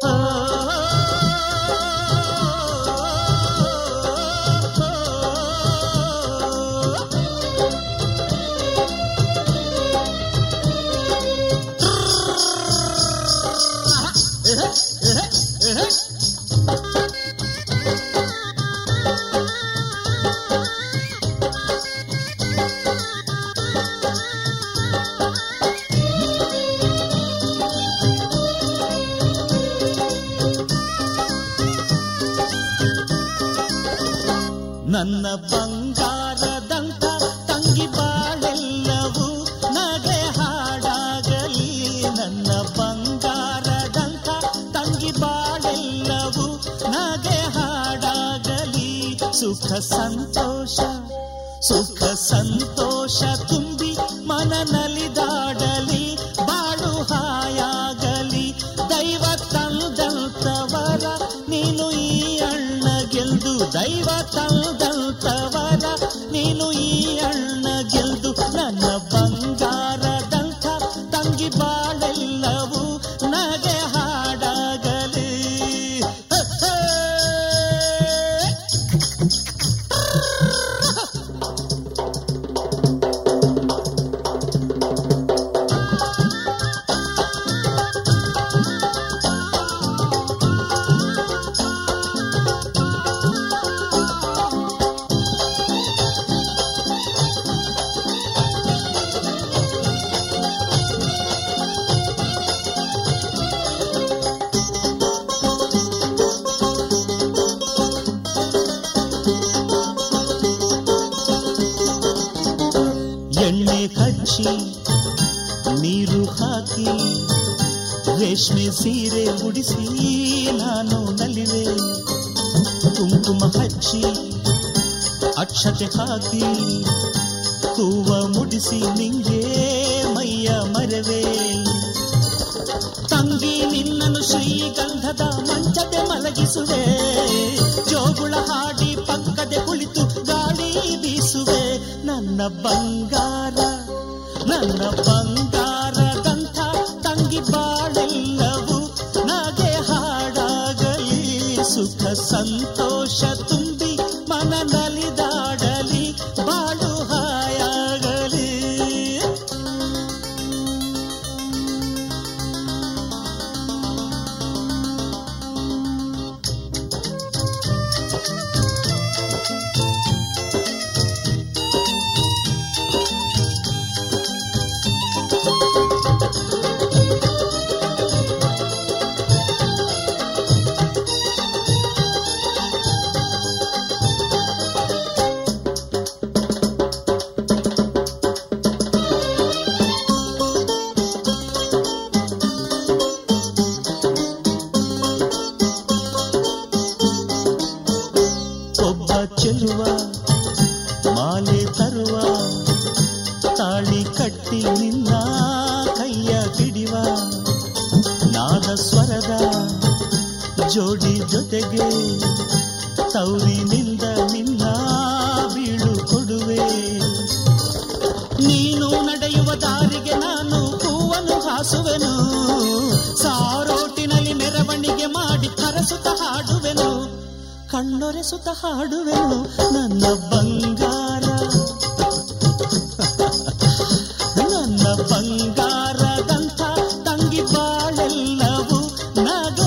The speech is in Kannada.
ನನ್ನ ಬಂಗಾರದಂತ ತಂಗಿ ಬಾಳೆಲ್ಲವೂ ನಗೆ ಹಾಡಾಗಲಿ. ನನ್ನ ಬಂಗಾರದಂತ ತಂಗಿ ಬಾಳೆಲ್ಲವೂ ನಗೆ ಹಾಡಾಗಲಿ. ಸುಖ ಸಂತೋಷ ಸುಖ ಸಂತೋಷ ತುಂಬಿ ಮನ ನಲಿದಾಡಲಿ. ಬಾಳು ಹಾಯಾಗಲಿ. ದೈವ ತಂದಂತವರ ನೀನು ಈ ಅಣ್ಣ ಗೆಲ್ದು. ದೈವ ತಂದಂತವರ ನೀನು ಈ ಅಣ್ಣ ಗೆಲ್ದು. ನನ್ನ ಬಂಗಾರದಂಥ ತಂಗಿ ಬಾಳೆಲ್ಲವೂ ನಗೆ ಹಾಡಾಗಲಿ. ಎಣ್ಣೆ ಹಚ್ಚಿ ನೀರು ಹಾಕಿ ರೇಷ್ಮೆ ಸೀರೆ ಉಡಿಸಿ ನಾನು ನಲಿವೆ. ಕುಂಕುಮ ಹಚ್ಚಿ ಅಕ್ಷತೆ ಹಾಕಿ ಹೂವ ಮುಡಿಸಿ ನಿಂಗೆ ಮೈಯ ಮರವೆ. ತಂಗಿ ನಿನ್ನನ್ನು ಶ್ರೀಗಂಧದ ಮಂಚತೆ ಮಲಗಿಸುವೆ. ಜೋಗುಳ ಹಾಡಿ ಪಕ್ಕದೆ ಕುಳಿತು ಗಾಳಿ ಬೀಸುವೆ. ನನ್ನ ಬಂಗಾರ ನನ್ನ ಬಂಗಾರದಂಥ ತಂಗಿ ಬಾಳೆಲ್ಲವೂ ನಗೆ ಹಾಡಾಗಲಿ. ಸುಖ ಸಂತೋಷ ತುಂಬಿ ಮನ ನಲಿದಾಡಲಿ. ಬಾಳು ಹಾಯಾಗಲಿ. ಒಬ್ಬ ಚೆಲುವ ಮಾಲೆ ತರುವ ತಾಳಿ ಕಟ್ಟಿ ನಿನ್ನ ಕೈಯ ಹಿಡಿವ. ನಾದ ಸ್ವರದ ಜೋಡಿ ಜೊತೆಗೆ ತೌರಿನಿಂದ ನಿನ್ನ ಬೀಳು ಕೊಡುವೆ. ನೀನು ನಡೆಯುವ ದಾರಿಗೆ ನಾನು ಹೂವನ್ನು ಹಾಸುವೆನು. ಸಾರೋಟಿನಲ್ಲಿ ಮೆರವಣಿಗೆ ಮಾಡಿ ಹರಸುತ್ತ ಹಾಡುವೆನು. ಕಣ್ಣೊರೆಸುತ್ತ ಹಾಡುವೆನು. ನನ್ನ ಬಂಗಾರ ನನ್ನ ಬಂಗಾರದಂಥ ತಂಗಿ ಬಾಳೆಲ್ಲವೂ ನಗೆ